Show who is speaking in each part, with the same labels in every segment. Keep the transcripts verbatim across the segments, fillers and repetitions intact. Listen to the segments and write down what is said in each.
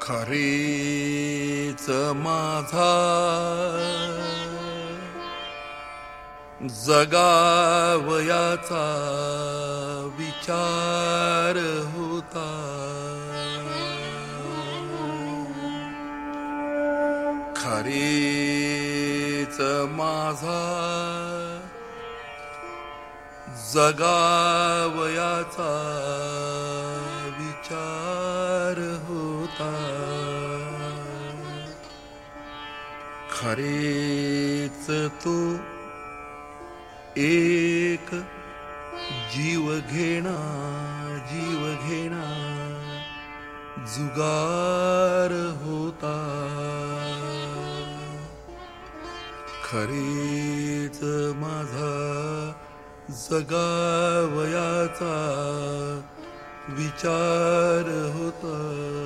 Speaker 1: खरेच माझा जगावयाचा विचार होता. खरेच माझा जगावयाचा विचार होता. खरेच तो एक जीव घेणा जीव घेणा जुगार होता. खरेच माझा जगावयाचा विचार होता.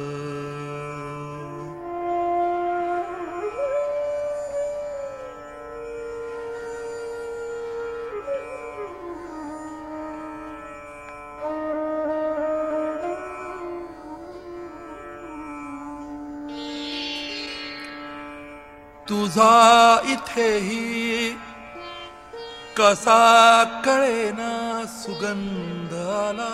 Speaker 1: तुझा इथेही कसा कळेना सुगंध आला.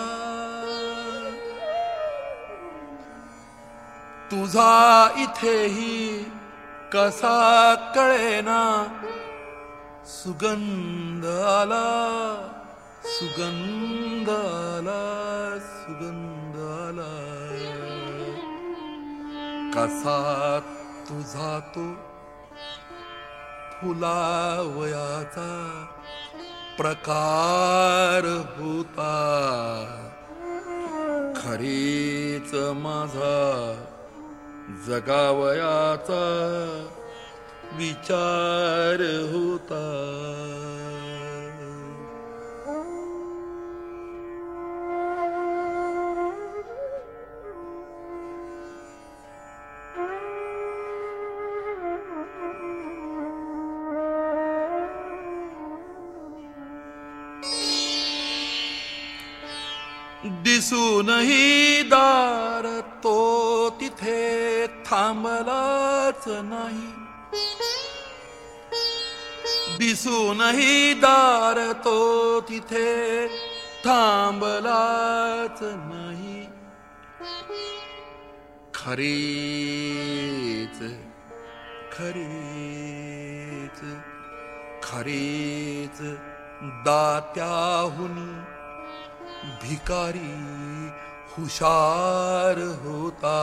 Speaker 1: तुझा इथेही कसा कळेना सुगंध आला. सुगंध आला सुगंध आला. कसा तुझा तो फुलावयाचा प्रकार होता. खरेच माझा जगावयाचा विचार होता. दिसूनही दार तो तिथे थांबलाच नाही. दिसूनही दार तो तिथे थांबलाच नाही. खरेच खरेच खरेच दात्याहुनी भिकारी हुशार होता.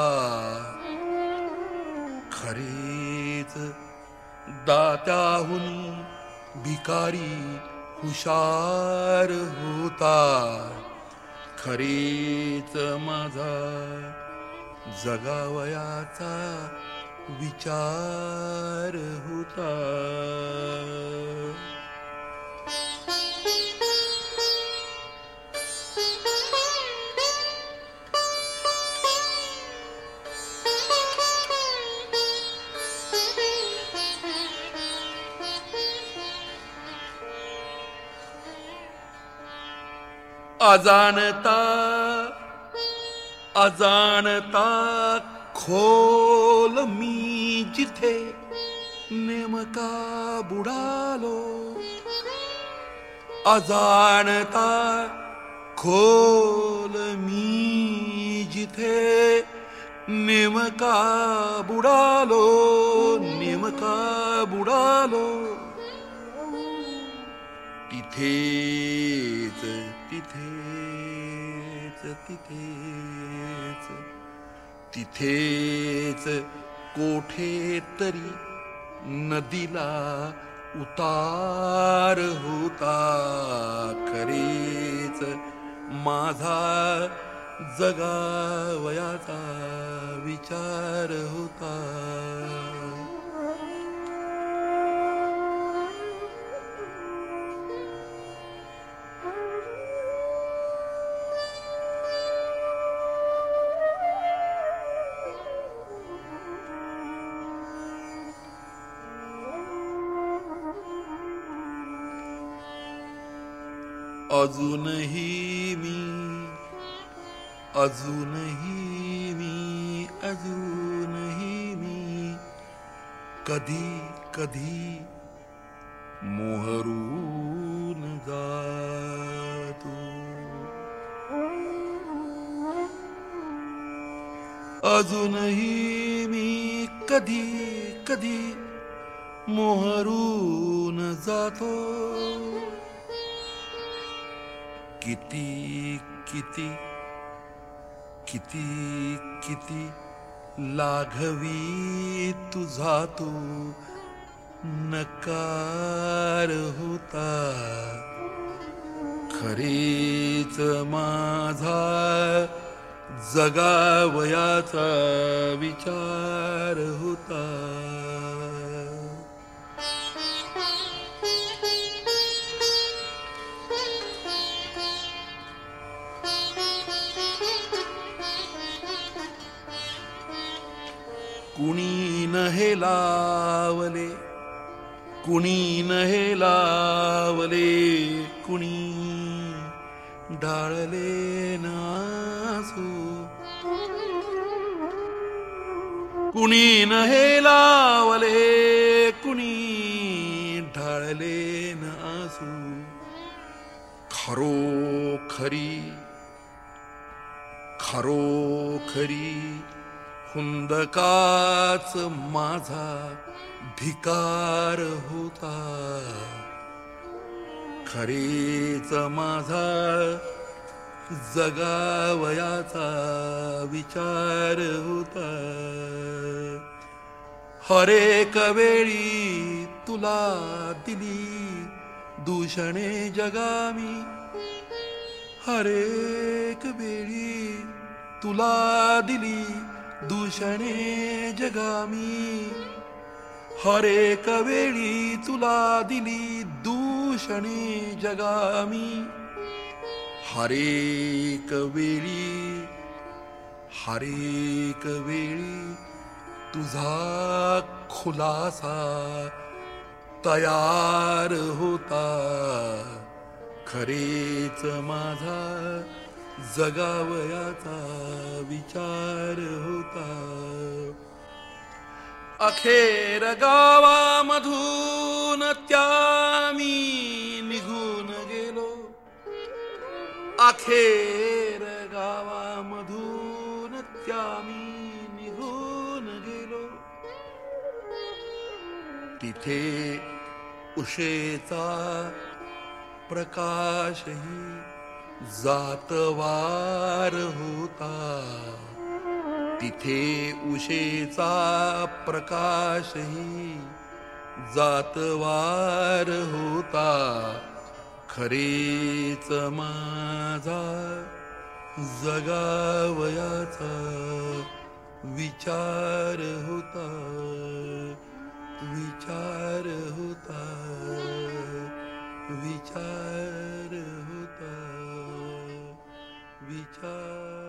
Speaker 1: खरेच दात्याहुनी भिकारी हुशार होता. खरेच माझा जगावयाचा विचार होता. अजाणता अजाणता खोल मी जिथे नेमका बुडालो. अजाणता खोल मी जिथे नेमका बुडालो. नेमका बुडालो. तिथेच तिथेच तिथेच तिथेच कोठे तरी नदीला उतार होता. खरेच माझा जगावयाचा विचार होता. अजूनही मी अजूनही मी अजून कधी कधी मोहरून जातो. अजूनही मी कधी कधी मोहरून जातो. किती किती किती किती लाघवी तुझा तो नकार होता. खरेच माझा जगावयाचा विचार होता. कुणी न हे लावले, कुणी न हे लावले, कुणी ढाळले न आसू. कुणी न हे लावले, कुणी ढाळले न आसू. खरोखरी खरोखरी हुंदकाच माझा भिकार होता. खरेच माझा जगावयाचा विचार होता. हरेक वेळी तुला दिली दूषणे जगामी. हरेक वेळी तुला दिली दूषणे जगामी. हरेक वेळी तुला दिली दूषणे जगामी. हरेक वेळी हरेक वेळी तुझा खुलासा तयार होता. खरेच माझा जगावयाचा विचार होता. अखेर गावामधून त्या मी निघून गेलो. अखेर गावामधून त्या मी निघून गेलो. तिथे उशेचा प्रकाशही जातवार होता. तिथे उशेचा प्रकाशही जातवार होता. खरेच माझा जगावयाचा विचार होता. विचार होता. विचार होता. विचार